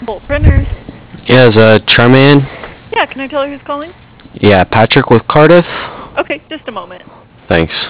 Humboldt Printers. Yeah, is Charmaine? Yeah, can I tell her who's calling? Yeah, Patrick with Cardiff. Okay, just a moment. Thanks.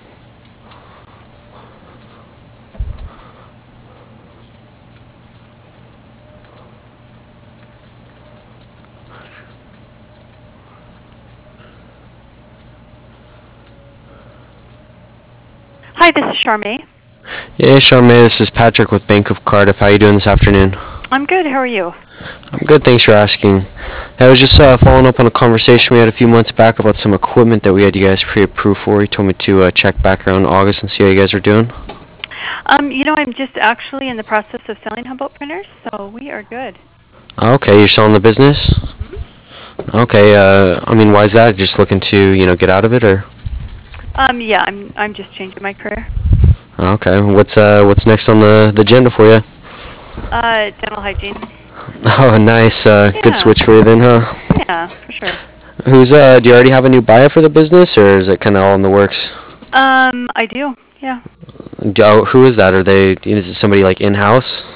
Hi, this is Charmaine. Yeah, Charmaine, this is Patrick with Bank of Cardiff. How you doing this afternoon? I'm good. How are you? I'm good, thanks for asking. I was just following up on a conversation we had a few months back about some equipment that we had you guys pre-approved for. You told me to check back around August and see how you guys are doing. I'm just actually in the process of selling Humboldt Printers, so we are good. Okay, you're selling the business? Okay, why is that? Just looking to, get out of it, or? Yeah, I'm just changing my career. Okay, what's next on the agenda for you? Dental hygiene. Oh, nice. Good Yeah. switch for you then, huh? Yeah, for sure. Do you already have a new buyer for the business, or is it kind of all in the works? I do. Yeah. Who is that? Is it somebody like in-house?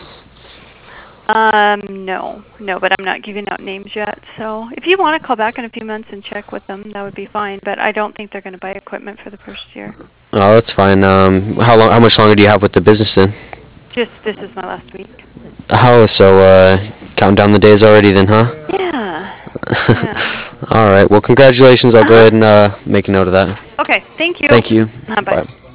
No, but I'm not giving out names yet. So if you want to call back in a few months and check with them, that would be fine. But I don't think they're going to buy equipment for the first year. Oh, that's fine. How much longer do you have with the business then? Just this is my last week. Oh, so, counting down the days already then, huh? Yeah. Yeah. All right. Well, congratulations. I'll go ahead and make a note of that. Okay. Thank you. Thank you. Bye. Bye.